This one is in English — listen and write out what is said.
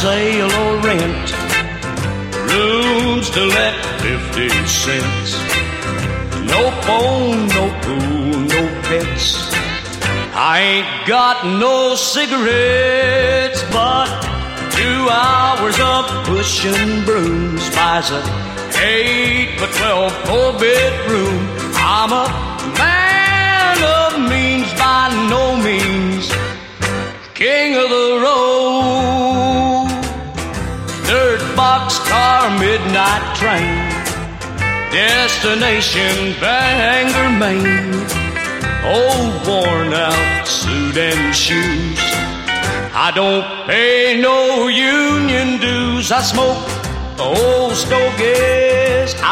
sale or rent. Rooms to let 50 cents. No phone, no pool, no pets. I ain't got no cigarettes, but 2 hours of pushing brooms buys a 8 by 12 4-bedroom. I'm a man of means, by no means king of the road. Dirt box car, midnight train, destination Bangor, Maine. Old worn out suit and shoes. I don't pay no union dues. I smoke old stogies.